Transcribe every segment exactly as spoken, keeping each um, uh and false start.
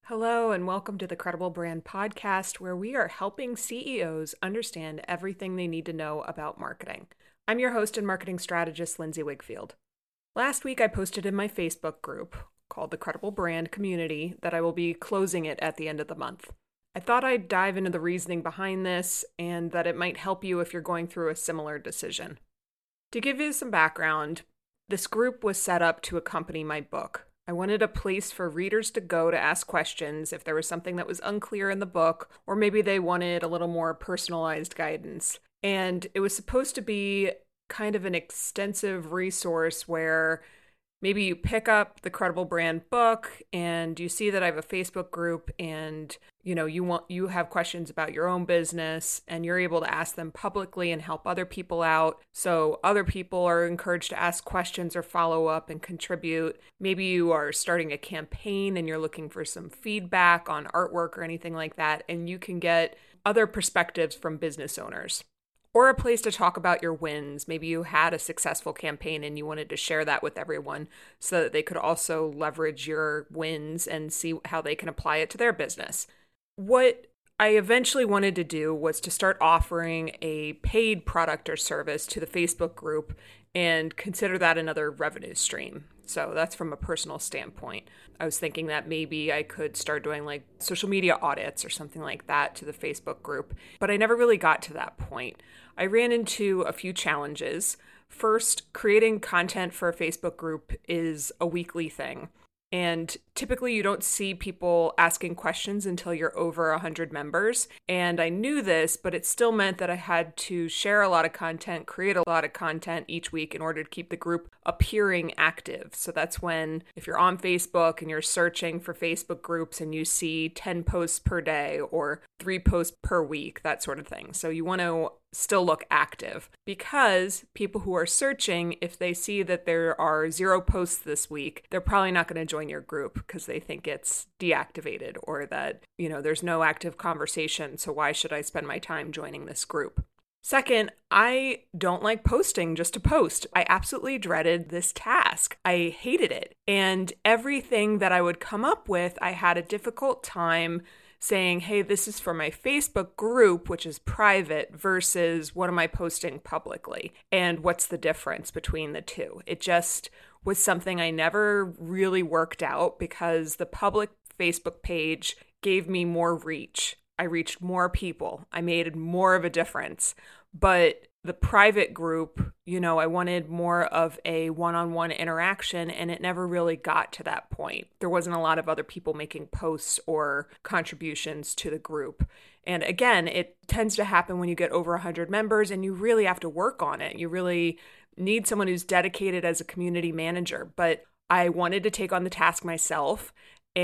Hello, and welcome to the Credible Brand Podcast, where we are helping C E Os understand everything they need to know about marketing. I'm your host and marketing strategist, Lindsay Wigfield. Last week, I posted in my Facebook group called the Credible Brand Community that I will be closing it at the end of the month. I thought I'd dive into the reasoning behind this and that it might help you if you're going through a similar decision. To give you some background, this group was set up to accompany my book. I wanted a place for readers to go to ask questions if there was something that was unclear in the book, or maybe they wanted a little more personalized guidance. And it was supposed to be kind of an extensive resource where maybe you pick up the Credible Brand book and you see that I have a Facebook group and you know you want you have questions about your own business and you're able to ask them publicly and help other people out. So other people are encouraged to ask questions or follow up and contribute. Maybe you are starting a campaign and you're looking for some feedback on artwork or anything like that, and you can get other perspectives from business owners. Or a place to talk about your wins. Maybe you had a successful campaign and you wanted to share that with everyone so that they could also leverage your wins and see how they can apply it to their business. What I eventually wanted to do was to start offering a paid product or service to the Facebook group and consider that another revenue stream. So that's from a personal standpoint. I was thinking that maybe I could start doing like social media audits or something like that to the Facebook group, but I never really got to that point. I ran into a few challenges. First, creating content for a Facebook group is a weekly thing. And typically you don't see people asking questions until you're over one hundred members. And I knew this, but it still meant that I had to share a lot of content, create a lot of content each week in order to keep the group appearing active. So that's when, if you're on Facebook and you're searching for Facebook groups and you see ten posts per day or three posts per week, that sort of thing. So you want to still look active, because people who are searching, if they see that there are zero posts this week, they're probably not going to join your group because they think it's deactivated or that, you know, there's no active conversation. So why should I spend my time joining this group? Second, I don't like posting just to post. I absolutely dreaded this task. I hated it. And everything that I would come up with, I had a difficult time saying, hey, this is for my Facebook group, which is private, versus what am I posting publicly? And what's the difference between the two? It just was something I never really worked out because the public Facebook page gave me more reach. I reached more people. I made more of a difference. But the private group, you know, I wanted more of a one-on-one interaction, and it never really got to that point. There wasn't a lot of other people making posts or contributions to the group. And again, it tends to happen when you get over one hundred members and you really have to work on it. You really need someone who's dedicated as a community manager. But I wanted to take on the task myself,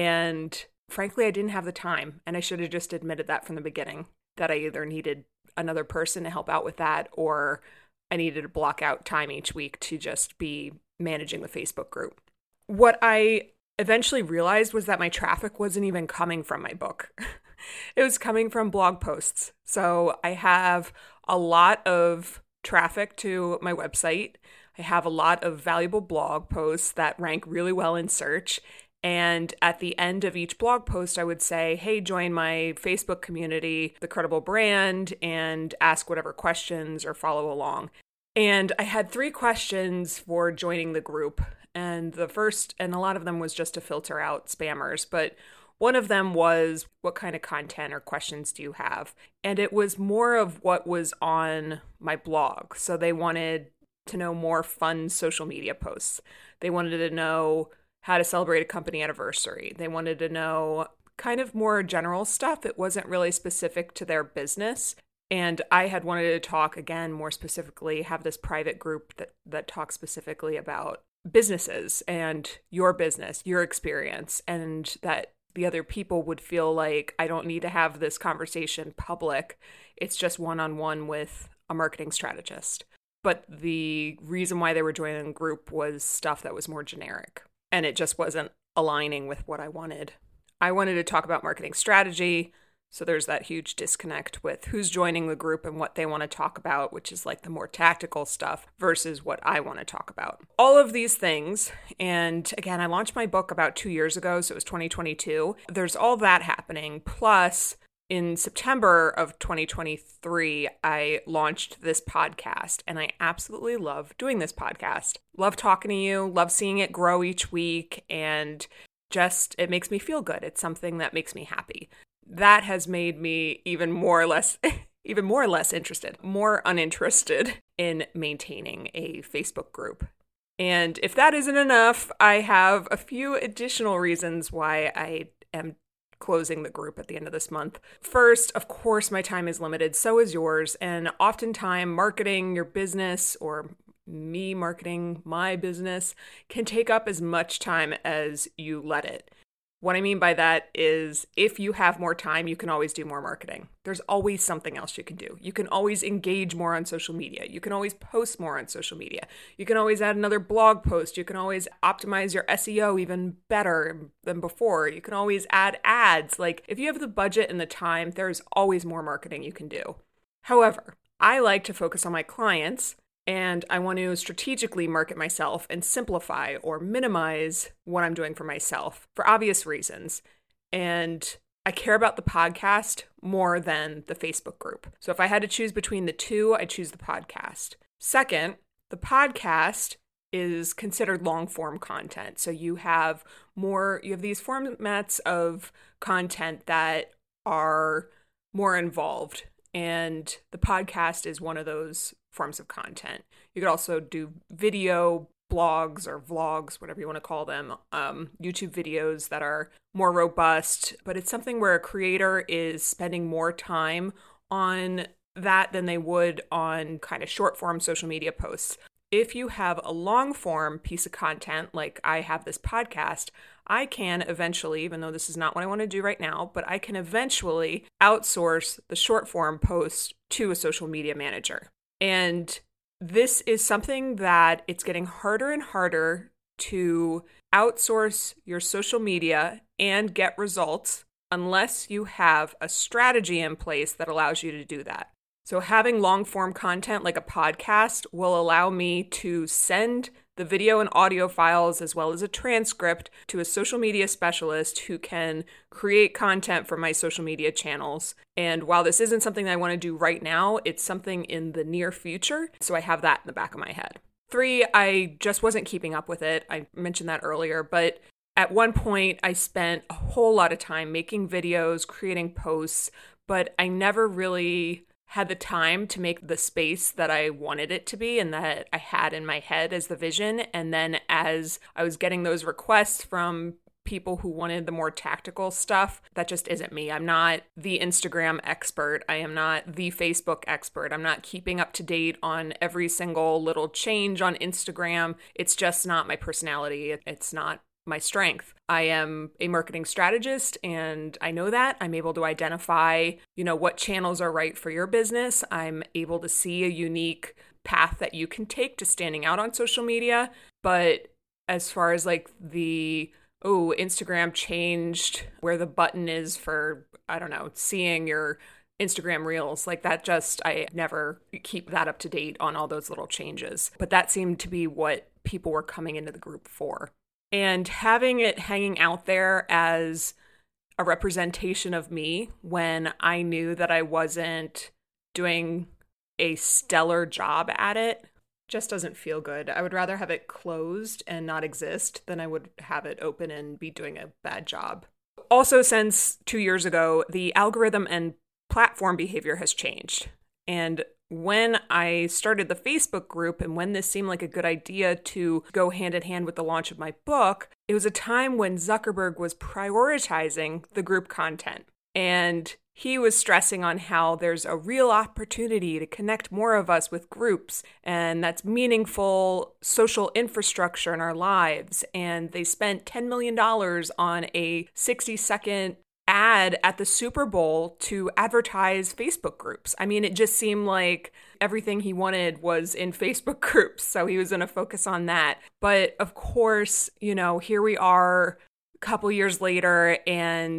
and frankly, I didn't have the time, and I should have just admitted that from the beginning, that I either needed another person to help out with that, or I needed to block out time each week to just be managing the Facebook group. What I eventually realized was that my traffic wasn't even coming from my book. It was coming from blog posts. So I have a lot of traffic to my website. I have a lot of valuable blog posts that rank really well in search. And at the end of each blog post, I would say, hey, join my Facebook community, The Credible Brand, and ask whatever questions or follow along. And I had three questions for joining the group. And the first, and a lot of them was just to filter out spammers, but one of them was, what kind of content or questions do you have? And it was more of what was on my blog. So they wanted to know more fun social media posts. They wanted to know how to celebrate a company anniversary. They wanted to know kind of more general stuff. It wasn't really specific to their business. And I had wanted to talk, again, more specifically, have this private group that, that talks specifically about businesses and your business, your experience, and that the other people would feel like I don't need to have this conversation public. It's just one-on-one with a marketing strategist. But the reason why they were joining the group was stuff that was more generic. And it just wasn't aligning with what I wanted. I wanted to talk about marketing strategy, So there's that huge disconnect with who's joining the group and what they want to talk about, which is like the more tactical stuff versus what I want to talk about. All of these things, and again, I launched my book about two years ago, so it was twenty twenty-two. There's all that happening. Plus, in September of twenty twenty-three, I launched this podcast, and I absolutely love doing this podcast. Love talking to you, love seeing it grow each week, and just, it makes me feel good. It's something that makes me happy. That has made me even more or less, even more or less interested, more uninterested in maintaining a Facebook group. And if that isn't enough, I have a few additional reasons why I am closing the group at the end of this month. First, of course, my time is limited. So is yours. And oftentimes marketing your business or me marketing my business can take up as much time as you let it. What I mean by that is if you have more time, you can always do more marketing. There's always something else you can do. You can always engage more on social media. You can always post more on social media. You can always add another blog post. You can always optimize your S E O even better than before. You can always add ads. Like if you have the budget and the time, there's always more marketing you can do. However, I like to focus on my clients, and I want to strategically market myself and simplify or minimize what I'm doing for myself for obvious reasons. And I care about the podcast more than the Facebook group. So if I had to choose between the two, I'd choose the podcast. Second, the podcast is considered long form content. So you have more, you have these formats of content that are more involved. And the podcast is one of those forms of content. You could also do video blogs or vlogs, whatever you want to call them, um, YouTube videos that are more robust, but it's something where a creator is spending more time on that than they would on kind of short form social media posts. If you have a long form piece of content, like I have this podcast, I can eventually, even though this is not what I want to do right now, but I can eventually outsource the short form post to a social media manager. And this is something that it's getting harder and harder to outsource your social media and get results unless you have a strategy in place that allows you to do that. So having long form content like a podcast will allow me to send the video and audio files as well as a transcript to a social media specialist who can create content for my social media channels. And while this isn't something I want to do right now, it's something in the near future. So I have that in the back of my head. Three, I just wasn't keeping up with it. I mentioned that earlier, but at one point I spent a whole lot of time making videos, creating posts, but I never really had the time to make the space that I wanted it to be and that I had in my head as the vision. And then as I was getting those requests from people who wanted the more tactical stuff, that just isn't me. I'm not the Instagram expert. I am not the Facebook expert. I'm not keeping up to date on every single little change on Instagram. It's just not my personality. It's not my strength. I am a marketing strategist and I know that. I'm able to identify, you know, what channels are right for your business. I'm able to see a unique path that you can take to standing out on social media. But as far as like the, oh, Instagram changed where the button is for, I don't know, seeing your Instagram reels, like that just, I never keep that up to date on all those little changes. But that seemed to be what people were coming into the group for. And having it hanging out there as a representation of me when I knew that I wasn't doing a stellar job at it just doesn't feel good. I would rather have it closed and not exist than I would have it open and be doing a bad job. Also, since two years ago, the algorithm and platform behavior has changed. And when I started the Facebook group and when this seemed like a good idea to go hand in hand with the launch of my book, it was a time when Zuckerberg was prioritizing the group content. And he was stressing on how there's a real opportunity to connect more of us with groups, and that's meaningful social infrastructure in our lives. And they spent ten million dollars on a sixty second ad at the Super Bowl to advertise Facebook groups. I mean, it just seemed like everything he wanted was in Facebook groups, so he was going to focus on that. But of course, you know, here we are a couple years later, and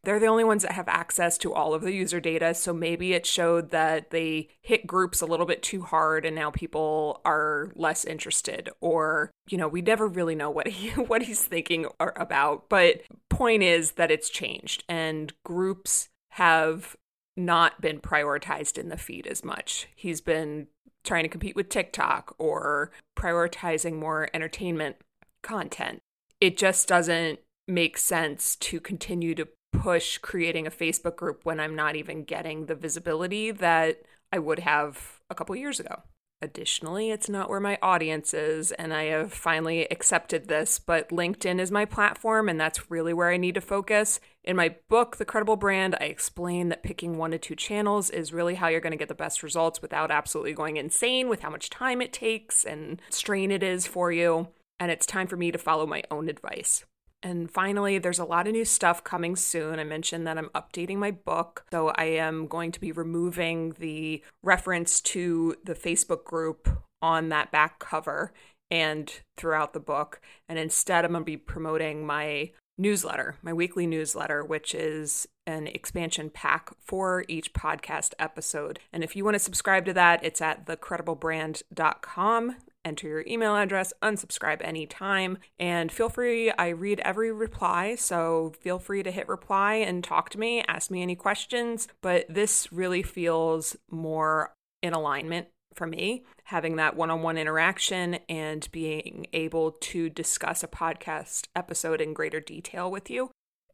they're the only ones that have access to all of the user data. So maybe it showed that they hit groups a little bit too hard and now people are less interested. Or, you know, we never really know what he what he's thinking or about. But point is that it's changed and groups have not been prioritized in the feed as much. He's been trying to compete with TikTok or prioritizing more entertainment content. It just doesn't make sense to continue to push creating a Facebook group when I'm not even getting the visibility that I would have a couple years ago. Additionally, it's not where my audience is, and I have finally accepted this, but LinkedIn is my platform, and that's really where I need to focus. In my book, The Credible Brand, I explain that picking one to two channels is really how you're going to get the best results without absolutely going insane with how much time it takes and strain it is for you, and it's time for me to follow my own advice. And finally, there's a lot of new stuff coming soon. I mentioned that I'm updating my book, so I am going to be removing the reference to the Facebook group on that back cover and throughout the book. And instead, I'm going to be promoting my newsletter, my weekly newsletter, which is an expansion pack for each podcast episode. And if you want to subscribe to that, it's at the credible brand dot com. Enter your email address, unsubscribe anytime, and feel free. I read every reply, so feel free to hit reply and talk to me, ask me any questions. But this really feels more in alignment for me, having that one-on-one interaction and being able to discuss a podcast episode in greater detail with you.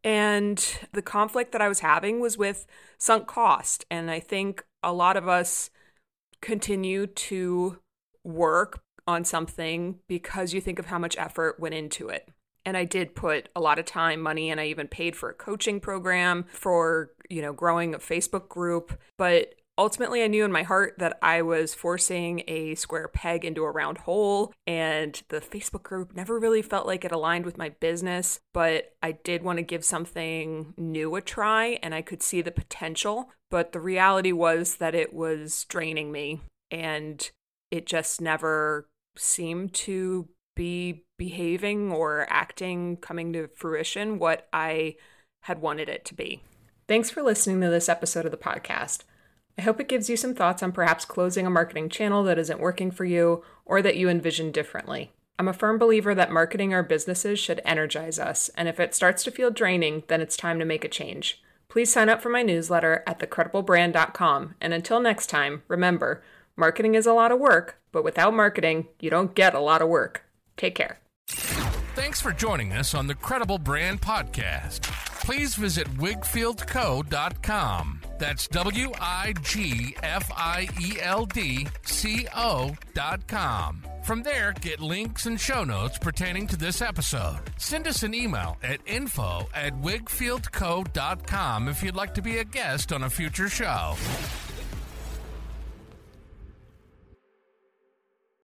And the conflict that I was having was with sunk cost. And I think a lot of us continue to work on something because you think of how much effort went into it. And I did put a lot of time, money, and I even paid for a coaching program for, you know, growing a Facebook group. But ultimately, I knew in my heart that I was forcing a square peg into a round hole, and the Facebook group never really felt like it aligned with my business, but I did want to give something new a try, and I could see the potential. But the reality was that it was draining me, and it just never seemed to be behaving or acting, coming to fruition what I had wanted it to be. Thanks for listening to this episode of the podcast. I hope it gives you some thoughts on perhaps closing a marketing channel that isn't working for you or that you envision differently. I'm a firm believer that marketing our businesses should energize us, and if it starts to feel draining, then it's time to make a change. Please sign up for my newsletter at the credible brand dot com, and until next time, remember, marketing is a lot of work, but without marketing, you don't get a lot of work. Take care. Thanks for joining us on the Credible Brand Podcast. Please visit wigfield co dot com. That's W I G F I E L D C O dot com. From there, get links and show notes pertaining to this episode. Send us an email at info at wigfield co dot com if you'd like to be a guest on a future show.